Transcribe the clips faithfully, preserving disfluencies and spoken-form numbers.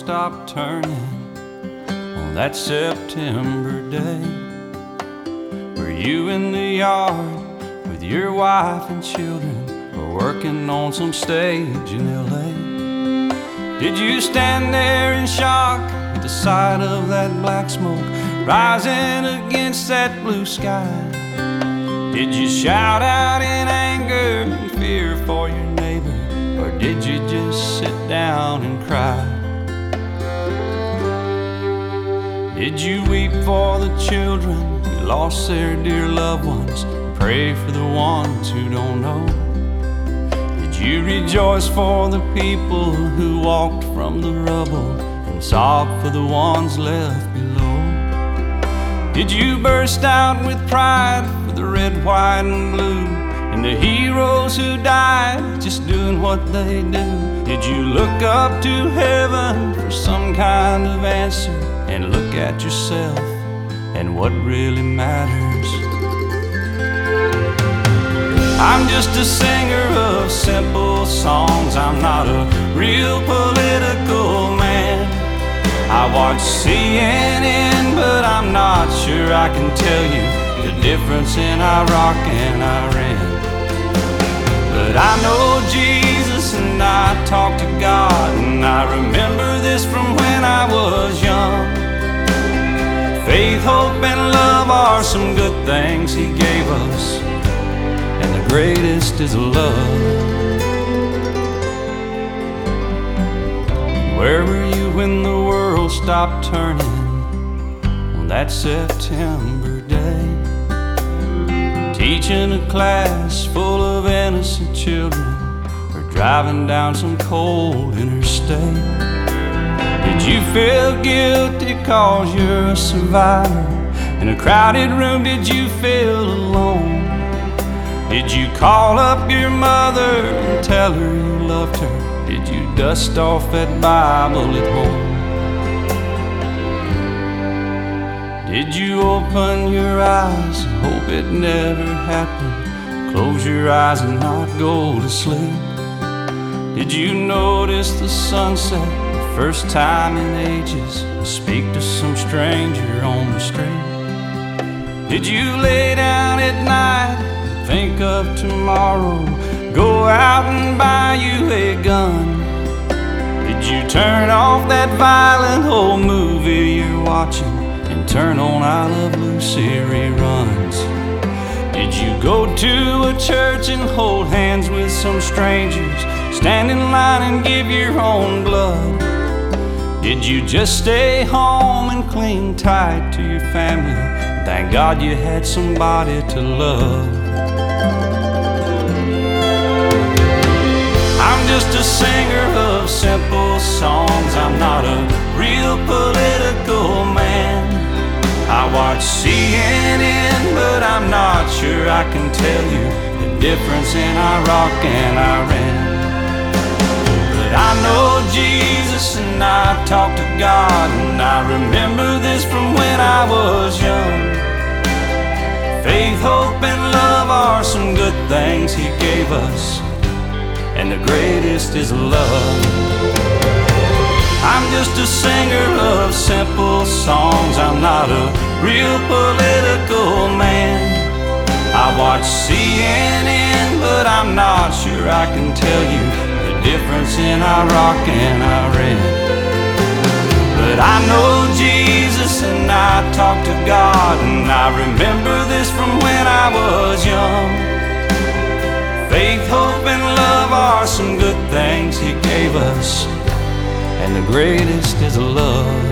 stopped turning on that September day? Were you in the yard with your wife and children, or working on some stage in L A? Did you stand there in shock at the sight of that black smoke rising against that blue sky? Did you shout out in anger and fear for your neighbor, or did you just sit down and cry? Did you weep for the children who lost their dear loved ones, and pray for the ones who don't know? Did you rejoice for the people who walked from the rubble, and sob for the ones left below? Did you burst out with pride for the red, white, and blue, and the heroes who died just doing what they do? Did you look up to heaven for some kind of answer, and look at yourself and what really matters? I'm just a singer of simple songs. I'm not a real political man. I watch C N N, but I'm not sure I can tell you the difference in Iraq and Iran. But I know Jesus and I talk to God, and I remember this from when I was young. Faith, hope, and love are some good things He gave us, and the greatest is love. Where were you when the world stopped turning on that September day? Teaching a class full of innocent children, or driving down some cold interstate? Did you feel guilty cause you're a survivor? In a crowded room, did you feel alone? Did you call up your mother and tell her you loved her? Did you dust off that Bible at home? Did you open your eyes and hope it never happened? Close your eyes and not go to sleep? Did you notice the sunset the first time in ages, and speak to some stranger on the street? Did you lay down at night and think of tomorrow, go out and buy you a gun? Did you turn off that violent old movie you're watching and turn on I Love Lucy reruns? Did you go to a church and hold hands with some strangers, stand in line and give your own blood? Did you just stay home and cling tight to your family? Thank God you had somebody to love. I'm just a singer of simple songs. I'm not a real political man. I watch C N N, but I'm not sure I can tell you the difference in Iraq and Iran. But I know Jesus and I talk to God, and I remember this from when I was young. Faith, hope, and love are some good things He gave us, and the greatest is love. I'm just a singer of simple songs. I'm not a real political man. I watch C N N, but I'm not sure I can tell you the difference in Iraq and Iran. But I know Jesus and I talk to God, and I remember this from when I was young. Faith, hope, and love are some good things He gave us, and the greatest is love.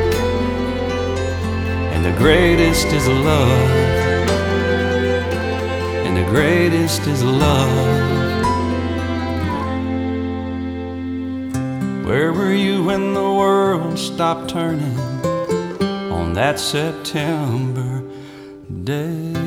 And the greatest is love. And the greatest is love. Where were you when the world stopped turning on that September day?